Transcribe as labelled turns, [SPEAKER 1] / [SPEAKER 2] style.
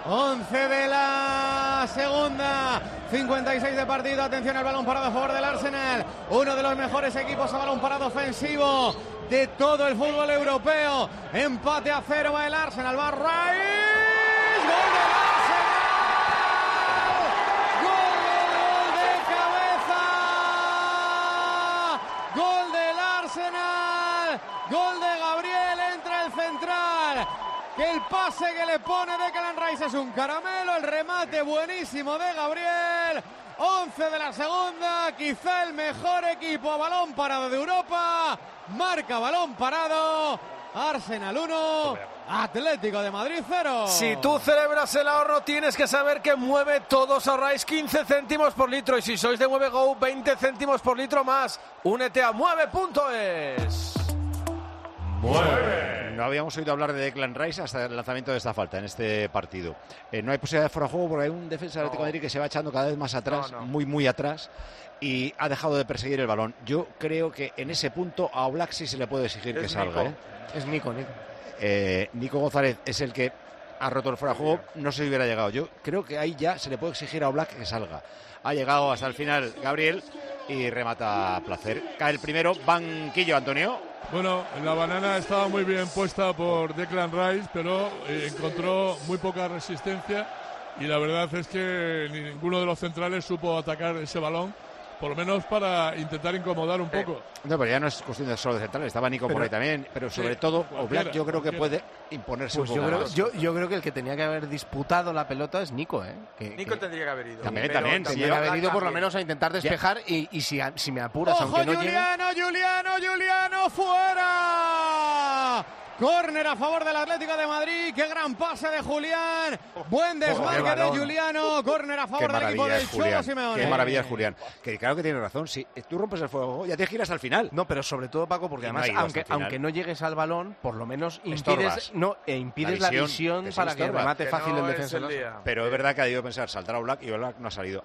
[SPEAKER 1] 11 de la segunda, 56 de partido. Atención al balón parado a favor del Arsenal, uno de los mejores equipos a balón parado ofensivo de todo el fútbol europeo. Empate a 0 va el Arsenal, va Rice, gol del Arsenal, gol de cabeza, gol del Arsenal, gol de Gabriel, entra el central. Que el pase que le pone Declan Rice es un caramelo, el remate buenísimo de Gabriel. 11 de la segunda, quizá el mejor equipo a balón parado de Europa. Marca balón parado, Arsenal 1, Atlético de Madrid 0.
[SPEAKER 2] Si tú celebras el ahorro, tienes que saber que Mueve todos ahorráis 15 céntimos por litro. Y si sois de Mueve Go, 20 céntimos por litro más. Únete a mueve.es.
[SPEAKER 3] No habíamos oído hablar de Declan Rice hasta el lanzamiento de esta falta en este partido. No hay posibilidad de fuera de juego porque hay un defensa del Atlético de Madrid que se va echando cada vez más atrás, muy atrás, y ha dejado de perseguir el balón. Yo creo que en ese punto a Oblak sí se le puede exigir que salga.
[SPEAKER 4] Es Nico.
[SPEAKER 3] Nico González es el que ha roto el fuera de juego, no se hubiera llegado. Yo creo que ahí ya se le puede exigir a Oblak que salga. Ha llegado hasta el final Gabriel y remata a placer. Cae el primero, banquillo, Antonio.
[SPEAKER 5] Bueno, la banana estaba muy bien puesta por Declan Rice, pero encontró muy poca resistencia y la verdad es que ninguno de los centrales supo atacar ese balón, por lo menos para intentar incomodar un poco.
[SPEAKER 3] No, pero ya no es cuestión de solo de centrales, estaba Nico por ahí también, pero sobre todo Oblak yo creo que puede imponerse un poco más.
[SPEAKER 4] Yo creo que el que tenía que haber disputado la pelota es Nico,
[SPEAKER 6] Nico tendría que haber ido.
[SPEAKER 3] También,
[SPEAKER 4] tendría que haber ido por lo menos a intentar despejar y si me apuras,
[SPEAKER 1] ¡ojo,
[SPEAKER 4] aunque no
[SPEAKER 1] Juliano, fuera! Córner a favor del Atlético de Madrid. ¡Qué gran pase de Julián! Buen desmarque de Juliano. Córner a favor del equipo del Cholo Simeone.
[SPEAKER 3] Qué maravilla es Julián. Que claro que tiene razón. Si tú rompes el fuego, ya te giras al final.
[SPEAKER 4] No, pero sobre todo, Paco, porque además, aunque no llegues al balón, por lo menos impides la visión para que remate fácil el defensa.
[SPEAKER 3] Pero es verdad que ha debido pensar saltar a Oblak y Oblak no ha salido.